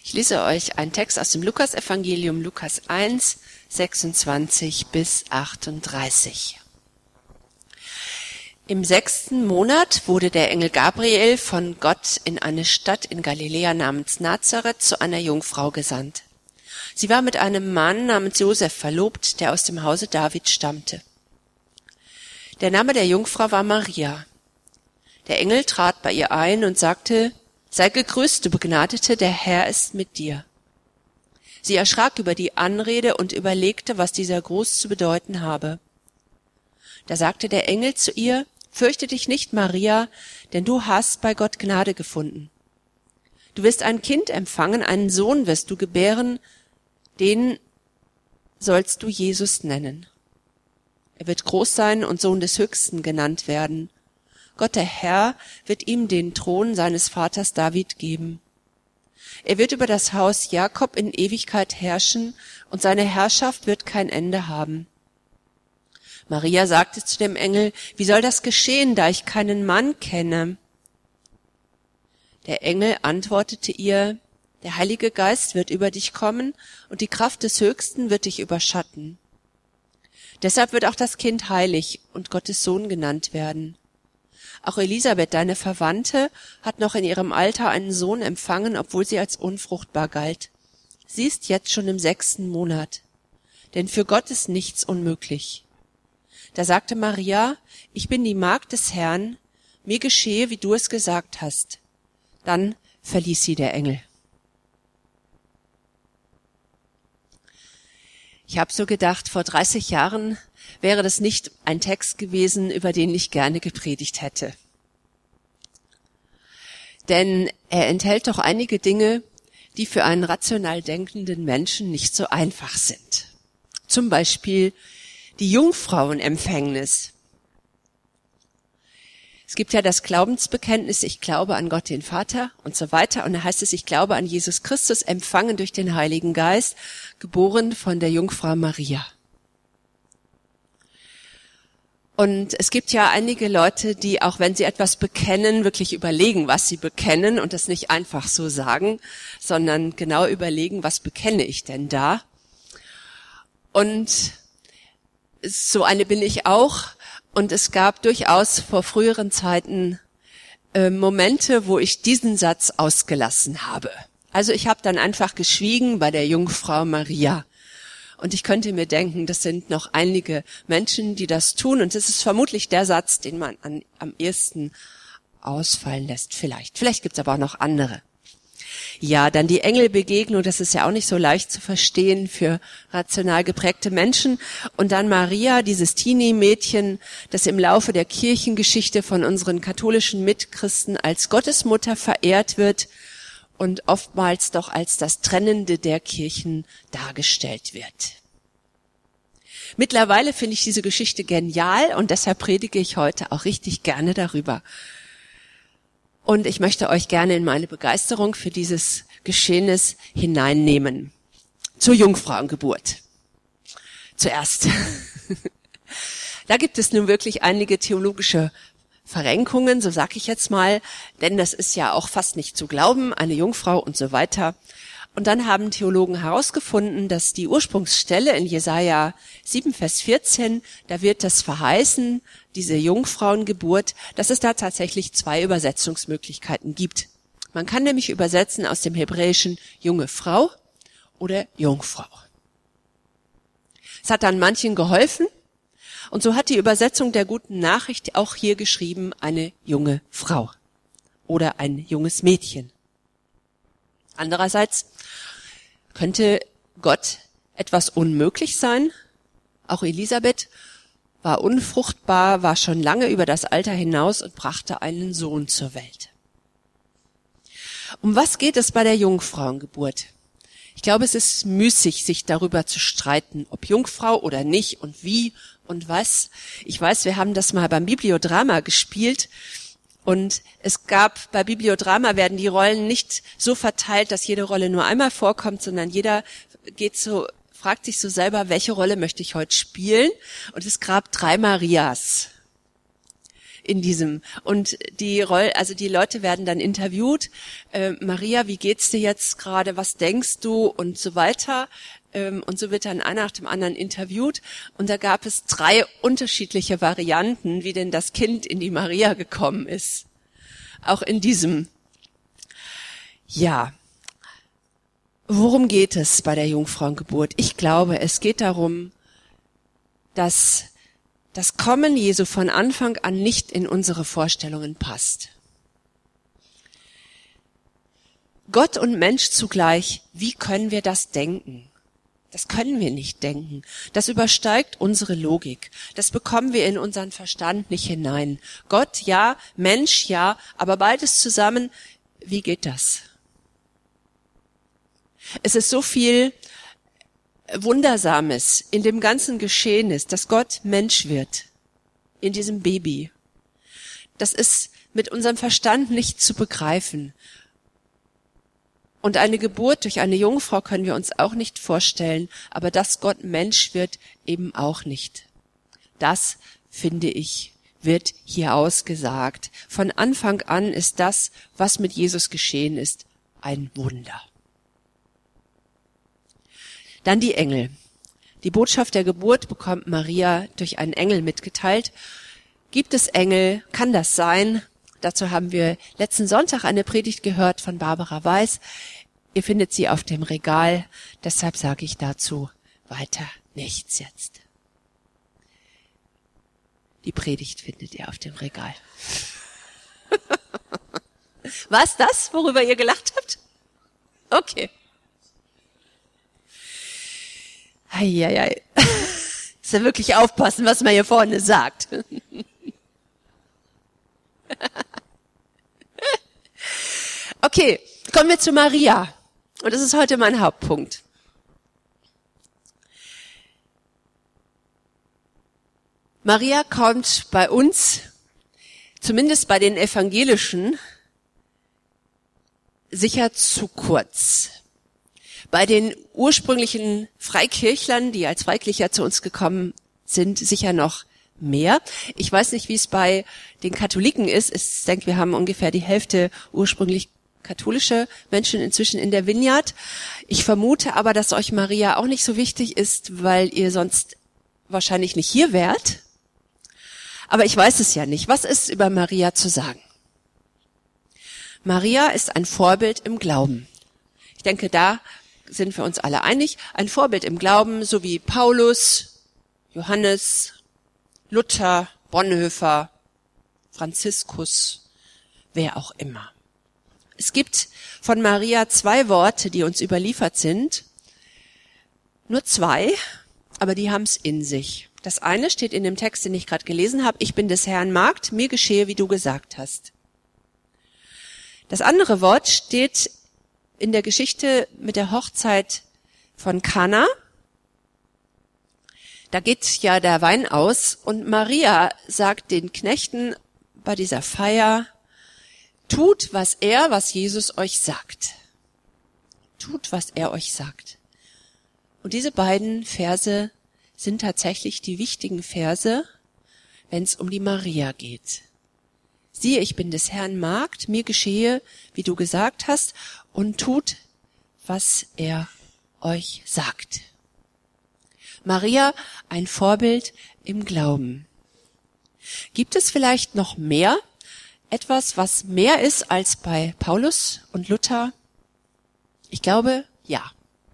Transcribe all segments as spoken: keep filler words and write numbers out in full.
Ich lese euch einen Text aus dem Lukasevangelium, Lukas eins, sechsundzwanzig bis achtunddreißig. Im sechsten Monat wurde der Engel Gabriel von Gott in eine Stadt in Galiläa namens Nazareth zu einer Jungfrau gesandt. Sie war mit einem Mann namens Josef verlobt, der aus dem Hause David stammte. Der Name der Jungfrau war Maria. Der Engel trat bei ihr ein und sagte: Sei gegrüßt, du Begnadete, der Herr ist mit dir. Sie erschrak über die Anrede und überlegte, was dieser Gruß zu bedeuten habe. Da sagte der Engel zu ihr: Fürchte dich nicht, Maria, denn du hast bei Gott Gnade gefunden. Du wirst ein Kind empfangen, einen Sohn wirst du gebären, den sollst du Jesus nennen. Er wird groß sein und Sohn des Höchsten genannt werden. Gott, der Herr, wird ihm den Thron seines Vaters David geben. Er wird über das Haus Jakob in Ewigkeit herrschen, und seine Herrschaft wird kein Ende haben. Maria sagte zu dem Engel: Wie soll das geschehen, da ich keinen Mann kenne? Der Engel antwortete ihr: Der Heilige Geist wird über dich kommen, und die Kraft des Höchsten wird dich überschatten. Deshalb wird auch das Kind heilig und Gottes Sohn genannt werden. Auch Elisabeth, deine Verwandte, hat noch in ihrem Alter einen Sohn empfangen, obwohl sie als unfruchtbar galt. Sie ist jetzt schon im sechsten Monat. Denn für Gott ist nichts unmöglich. Da sagte Maria: Ich bin die Magd des Herrn, mir geschehe, wie du es gesagt hast. Dann verließ sie der Engel. Ich habe so gedacht, vor dreißig Jahren wäre das nicht ein Text gewesen, über den ich gerne gepredigt hätte. Denn er enthält doch einige Dinge, die für einen rational denkenden Menschen nicht so einfach sind. Zum Beispiel die Jungfrauenempfängnis. Es gibt ja das Glaubensbekenntnis: Ich glaube an Gott den Vater und so weiter. Und da heißt es: Ich glaube an Jesus Christus, empfangen durch den Heiligen Geist, geboren von der Jungfrau Maria. Und es gibt ja einige Leute, die, auch wenn sie etwas bekennen, wirklich überlegen, was sie bekennen und das nicht einfach so sagen, sondern genau überlegen, was bekenne ich denn da? Und so eine bin ich auch. Und es gab durchaus vor früheren Zeiten äh, Momente, wo ich diesen Satz ausgelassen habe. Also ich habe dann einfach geschwiegen bei der Jungfrau Maria. Und ich könnte mir denken, das sind noch einige Menschen, die das tun. Und das ist vermutlich der Satz, den man an, am ehesten ausfallen lässt. Vielleicht. Vielleicht gibt's aber auch noch andere. Ja, dann die Engelbegegnung, das ist ja auch nicht so leicht zu verstehen für rational geprägte Menschen. Und dann Maria, dieses Teenie-Mädchen, das im Laufe der Kirchengeschichte von unseren katholischen Mitchristen als Gottesmutter verehrt wird und oftmals doch als das Trennende der Kirchen dargestellt wird. Mittlerweile finde ich diese Geschichte genial und deshalb predige ich heute auch richtig gerne darüber. Und ich möchte euch gerne in meine Begeisterung für dieses Geschehnis hineinnehmen. Zur Jungfrauengeburt. Zuerst. Da gibt es nun wirklich einige theologische Verrenkungen, so sag ich jetzt mal, denn das ist ja auch fast nicht zu glauben, eine Jungfrau und so weiter. Und dann haben Theologen herausgefunden, dass die Ursprungsstelle in Jesaja sieben, Vers vierzehn, da wird das verheißen, diese Jungfrauengeburt, dass es da tatsächlich zwei Übersetzungsmöglichkeiten gibt. Man kann nämlich übersetzen aus dem Hebräischen junge Frau oder Jungfrau. Es hat dann manchen geholfen und so hat die Übersetzung der guten Nachricht auch hier geschrieben, eine junge Frau oder ein junges Mädchen. Andererseits könnte Gott etwas unmöglich sein. Auch Elisabeth war unfruchtbar, war schon lange über das Alter hinaus und brachte einen Sohn zur Welt. Um was geht es bei der Jungfrauengeburt? Ich glaube, es ist müßig, sich darüber zu streiten, ob Jungfrau oder nicht und wie und was. Ich weiß, wir haben das mal beim Bibliodrama gespielt. Und es gab, bei Bibliodrama werden die Rollen nicht so verteilt, dass jede Rolle nur einmal vorkommt, sondern jeder geht so, fragt sich so selber, welche Rolle möchte ich heute spielen? Und es gab drei Marias. in diesem. Und die Roll, also die Leute werden dann interviewt. Äh, Maria, wie geht's dir jetzt gerade? Was denkst du? Und so weiter. Ähm, und so wird dann einer nach dem anderen interviewt. Und da gab es drei unterschiedliche Varianten, wie denn das Kind in die Maria gekommen ist. Auch in diesem. Ja. Worum geht es bei der Jungfrauengeburt? Ich glaube, es geht darum, dass das Kommen Jesu von Anfang an nicht in unsere Vorstellungen passt. Gott und Mensch zugleich, wie können wir das denken? Das können wir nicht denken. Das übersteigt unsere Logik. Das bekommen wir in unseren Verstand nicht hinein. Gott ja, Mensch ja, aber beides zusammen, wie geht das? Es ist so viel Wundersames in dem ganzen Geschehen ist, dass Gott Mensch wird in diesem Baby. Das ist mit unserem Verstand nicht zu begreifen. Und eine Geburt durch eine Jungfrau können wir uns auch nicht vorstellen, aber dass Gott Mensch wird, eben auch nicht. Das, finde ich, wird hier ausgesagt. Von Anfang an ist das, was mit Jesus geschehen ist, ein Wunder. Dann die Engel. Die Botschaft der Geburt bekommt Maria durch einen Engel mitgeteilt. Gibt es Engel? Kann das sein? Dazu haben wir letzten Sonntag eine Predigt gehört von Barbara Weiß. Ihr findet sie auf dem Regal. Deshalb sage ich dazu weiter nichts jetzt. Die Predigt findet ihr auf dem Regal. War's das, worüber ihr gelacht habt? Okay. Eieiei. Ist ja wirklich aufpassen, was man hier vorne sagt. Okay, kommen wir zu Maria. Und das ist heute mein Hauptpunkt. Maria kommt bei uns, zumindest bei den Evangelischen, sicher zu kurz. Bei den ursprünglichen Freikirchlern, die als Freikirchler zu uns gekommen sind, sicher noch mehr. Ich weiß nicht, wie es bei den Katholiken ist. Ich denke, wir haben ungefähr die Hälfte ursprünglich katholische Menschen inzwischen in der Vineyard. Ich vermute aber, dass euch Maria auch nicht so wichtig ist, weil ihr sonst wahrscheinlich nicht hier wärt. Aber ich weiß es ja nicht. Was ist über Maria zu sagen? Maria ist ein Vorbild im Glauben. Ich denke, da sind wir uns alle einig. Ein Vorbild im Glauben, so wie Paulus, Johannes, Luther, Bonhoeffer, Franziskus, wer auch immer. Es gibt von Maria zwei Worte, die uns überliefert sind. Nur zwei, aber die haben es in sich. Das eine steht in dem Text, den ich gerade gelesen habe. Ich bin des Herrn Magd, mir geschehe, wie du gesagt hast. Das andere Wort steht in der Geschichte mit der Hochzeit von Kana. Da geht ja der Wein aus und Maria sagt den Knechten bei dieser Feier, tut, was er, was Jesus euch sagt. Tut, was er euch sagt. Und diese beiden Verse sind tatsächlich die wichtigen Verse, wenn es um die Maria geht. Siehe, ich bin des Herrn Magd, mir geschehe, wie du gesagt hast, und tut, was er euch sagt. Maria, ein Vorbild im Glauben. Gibt es vielleicht noch mehr? Etwas, was mehr ist als bei Paulus und Luther? Ich glaube, ja.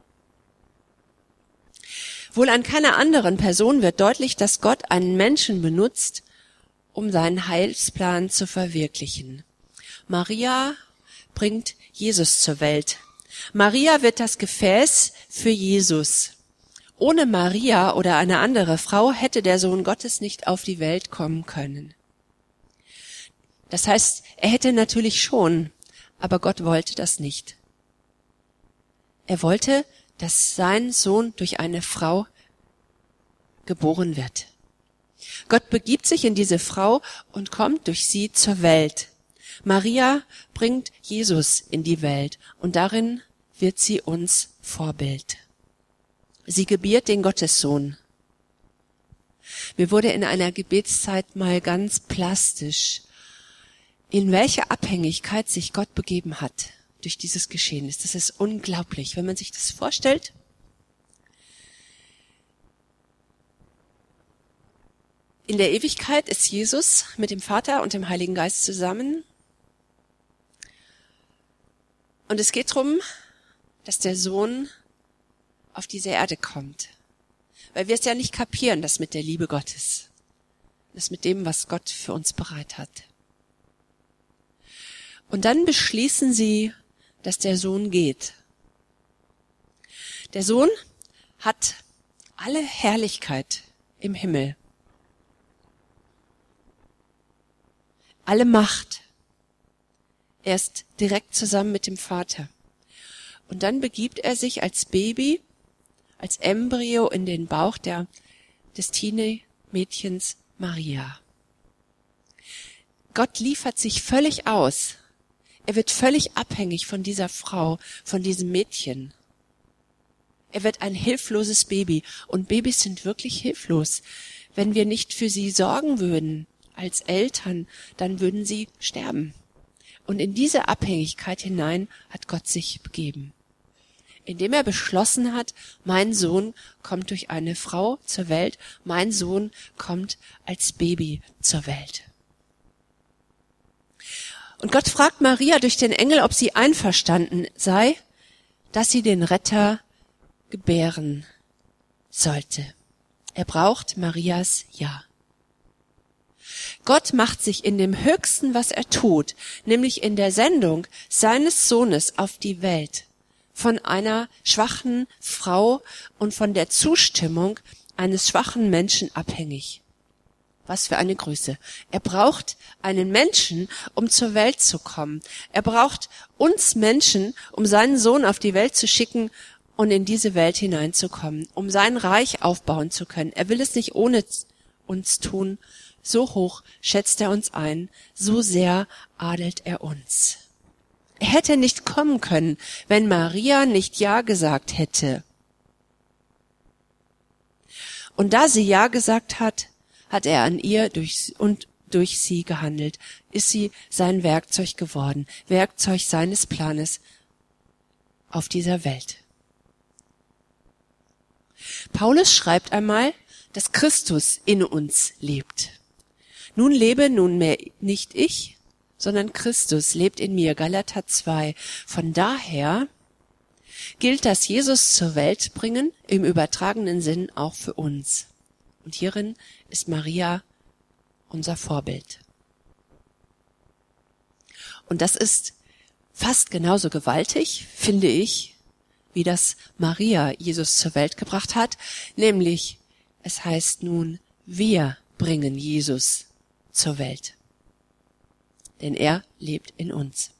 Wohl an keiner anderen Person wird deutlich, dass Gott einen Menschen benutzt, um seinen Heilsplan zu verwirklichen. Maria bringt Jesus zur Welt. Maria wird das Gefäß für Jesus. Ohne Maria oder eine andere Frau hätte der Sohn Gottes nicht auf die Welt kommen können. Das heißt, er hätte natürlich schon, aber Gott wollte das nicht. Er wollte, dass sein Sohn durch eine Frau geboren wird. Gott begibt sich in diese Frau und kommt durch sie zur Welt. Maria bringt Jesus in die Welt und darin wird sie uns Vorbild. Sie gebiert den Gottessohn. Mir wurde in einer Gebetszeit mal ganz plastisch, in welche Abhängigkeit sich Gott begeben hat durch dieses Geschehnis. Das ist unglaublich, wenn man sich das vorstellt. In der Ewigkeit ist Jesus mit dem Vater und dem Heiligen Geist zusammen. Und es geht darum, dass der Sohn auf diese Erde kommt. Weil wir es ja nicht kapieren, das mit der Liebe Gottes. Das mit dem, was Gott für uns bereit hat. Und dann beschließen sie, dass der Sohn geht. Der Sohn hat alle Herrlichkeit im Himmel. Alle Macht. Er ist direkt zusammen mit dem Vater. Und dann begibt er sich als Baby, als Embryo in den Bauch der, des Teenie-Mädchens Maria. Gott liefert sich völlig aus. Er wird völlig abhängig von dieser Frau, von diesem Mädchen. Er wird ein hilfloses Baby. Und Babys sind wirklich hilflos. Wenn wir nicht für sie sorgen würden, als Eltern, dann würden sie sterben. Und in diese Abhängigkeit hinein hat Gott sich begeben. Indem er beschlossen hat, mein Sohn kommt durch eine Frau zur Welt, mein Sohn kommt als Baby zur Welt. Und Gott fragt Maria durch den Engel, ob sie einverstanden sei, dass sie den Retter gebären sollte. Er braucht Marias Ja. Gott macht sich in dem Höchsten, was er tut, nämlich in der Sendung seines Sohnes auf die Welt, von einer schwachen Frau und von der Zustimmung eines schwachen Menschen abhängig. Was für eine Größe. Er braucht einen Menschen, um zur Welt zu kommen. Er braucht uns Menschen, um seinen Sohn auf die Welt zu schicken und in diese Welt hineinzukommen, um sein Reich aufbauen zu können. Er will es nicht ohne uns tun. So hoch schätzt er uns ein, so sehr adelt er uns. Er hätte nicht kommen können, wenn Maria nicht Ja gesagt hätte. Und da sie Ja gesagt hat, hat er an ihr durch, und durch sie gehandelt, ist sie sein Werkzeug geworden, Werkzeug seines Planes auf dieser Welt. Paulus schreibt einmal, dass Christus in uns lebt. Nun lebe nunmehr nicht ich, sondern Christus lebt in mir. Galater zwei. Von daher gilt das Jesus zur Welt bringen, im übertragenen Sinn auch für uns. Und hierin ist Maria unser Vorbild. Und das ist fast genauso gewaltig, finde ich, wie das Maria Jesus zur Welt gebracht hat, nämlich es heißt nun, wir bringen Jesus zur Welt. Denn er lebt in uns.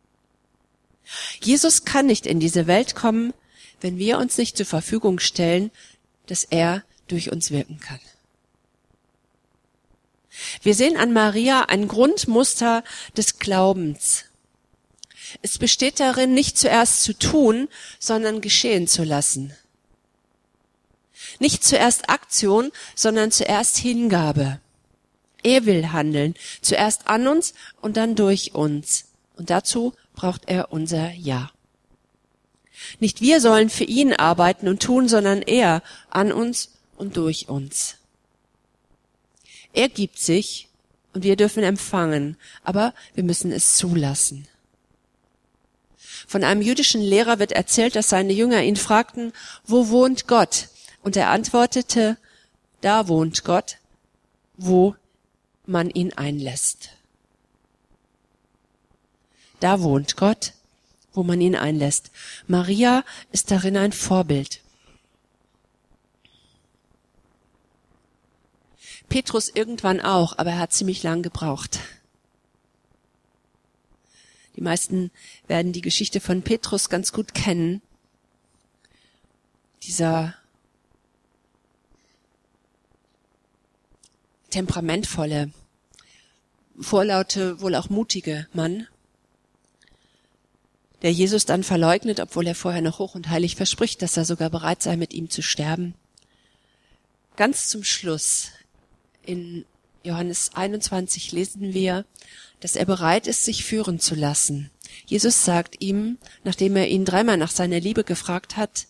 Jesus kann nicht in diese Welt kommen, wenn wir uns nicht zur Verfügung stellen, dass er durch uns wirken kann. Wir sehen an Maria ein Grundmuster des Glaubens. Es besteht darin, nicht zuerst zu tun, sondern geschehen zu lassen. Nicht zuerst Aktion, sondern zuerst Hingabe. Er will handeln, zuerst an uns und dann durch uns. Und dazu braucht er unser Ja. Nicht wir sollen für ihn arbeiten und tun, sondern er an uns und durch uns. Er gibt sich und wir dürfen empfangen, aber wir müssen es zulassen. Von einem jüdischen Lehrer wird erzählt, dass seine Jünger ihn fragten, wo wohnt Gott? Und er antwortete, da wohnt Gott, wo man ihn einlässt. Da wohnt Gott, wo man ihn einlässt. Maria ist darin ein Vorbild. Petrus irgendwann auch, aber er hat ziemlich lang gebraucht. Die meisten werden die Geschichte von Petrus ganz gut kennen. Dieser temperamentvolle, vorlaute, wohl auch mutige Mann, der Jesus dann verleugnet, obwohl er vorher noch hoch und heilig verspricht, dass er sogar bereit sei, mit ihm zu sterben. Ganz zum Schluss In Johannes einundzwanzig lesen wir, dass er bereit ist, sich führen zu lassen. Jesus sagt ihm, nachdem er ihn dreimal nach seiner Liebe gefragt hat,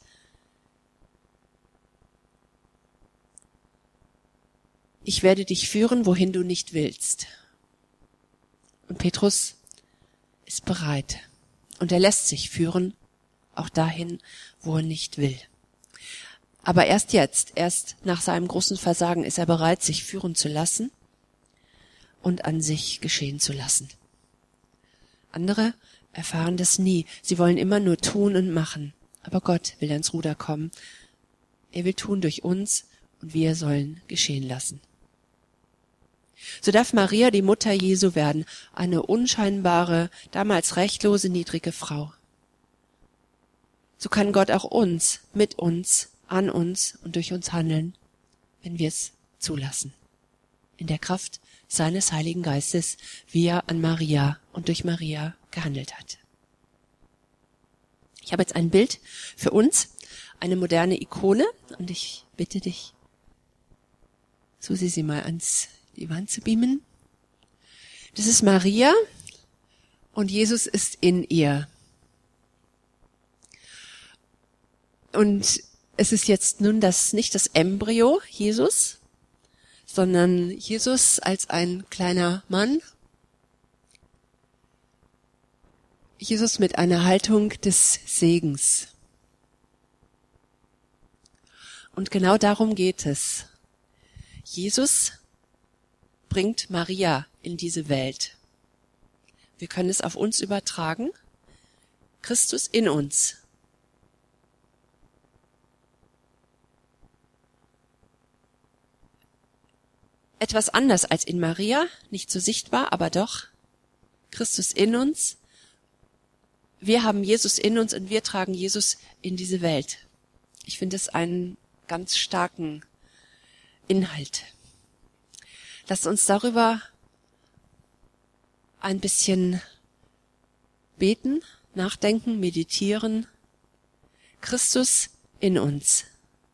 ich werde dich führen, wohin du nicht willst. Und Petrus ist bereit. Und er lässt sich führen, auch dahin, wo er nicht will. Aber erst jetzt, erst nach seinem großen Versagen ist er bereit, sich führen zu lassen und an sich geschehen zu lassen. Andere erfahren das nie. Sie wollen immer nur tun und machen. Aber Gott will ans Ruder kommen. Er will tun durch uns und wir sollen geschehen lassen. So darf Maria die Mutter Jesu werden, eine unscheinbare, damals rechtlose, niedrige Frau. So kann Gott auch uns, mit uns, an uns und durch uns handeln, wenn wir es zulassen. In der Kraft seines Heiligen Geistes, wie er an Maria und durch Maria gehandelt hat. Ich habe jetzt ein Bild für uns, eine moderne Ikone, und ich bitte dich, Susi, sie mal ans die Wand zu beamen. Das ist Maria und Jesus ist in ihr. Und es ist jetzt nun das nicht das Embryo Jesus, sondern Jesus als ein kleiner Mann. Jesus mit einer Haltung des Segens. Und genau darum geht es. Jesus bringt Maria in diese Welt. Wir können es auf uns übertragen. Christus in uns. Etwas anders als in Maria, nicht so sichtbar, aber doch. Christus in uns. Wir haben Jesus in uns und wir tragen Jesus in diese Welt. Ich finde es einen ganz starken Inhalt. Lasst uns darüber ein bisschen beten, nachdenken, meditieren. Christus in uns.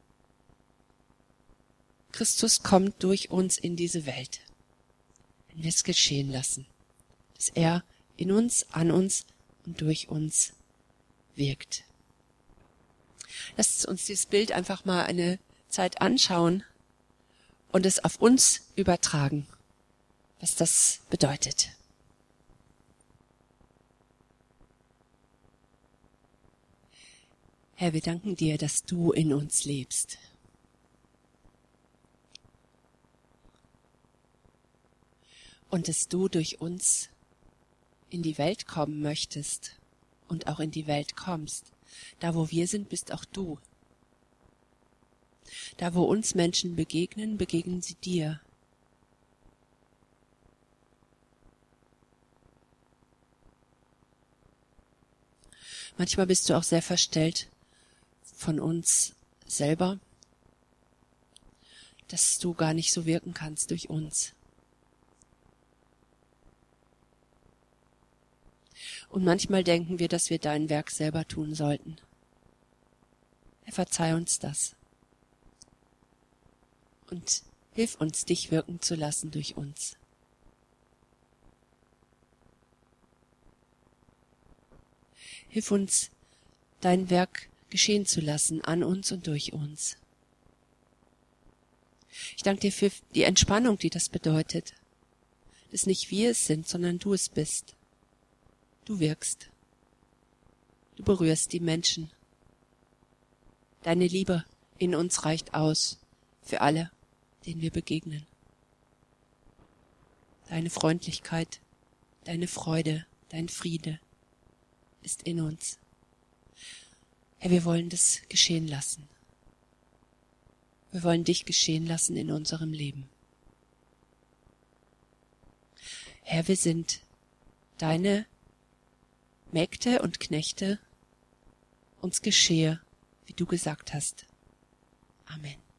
Christus kommt durch uns in diese Welt, wenn wir es geschehen lassen, dass er in uns, an uns und durch uns wirkt. Lasst uns dieses Bild einfach mal eine Zeit anschauen und es auf uns übertragen, was das bedeutet. Herr, wir danken dir, dass du in uns lebst. Und dass du durch uns in die Welt kommen möchtest und auch in die Welt kommst. Da, wo wir sind, bist auch du. Da, wo uns Menschen begegnen, begegnen sie dir. Manchmal bist du auch sehr verstellt von uns selber, dass du gar nicht so wirken kannst durch uns. Und manchmal denken wir, dass wir dein Werk selber tun sollten. Herr, verzeih uns das. Und hilf uns, dich wirken zu lassen durch uns. Hilf uns, dein Werk geschehen zu lassen, an uns und durch uns. Ich danke dir für die Entspannung, die das bedeutet. Dass nicht wir es sind, sondern du es bist. Du wirkst. Du berührst die Menschen. Deine Liebe in uns reicht aus für alle, denen wir begegnen. Deine Freundlichkeit, deine Freude, dein Friede ist in uns. Herr, wir wollen das geschehen lassen. Wir wollen dich geschehen lassen in unserem Leben. Herr, wir sind deine Mägde und Knechte, uns geschehe, wie du gesagt hast. Amen.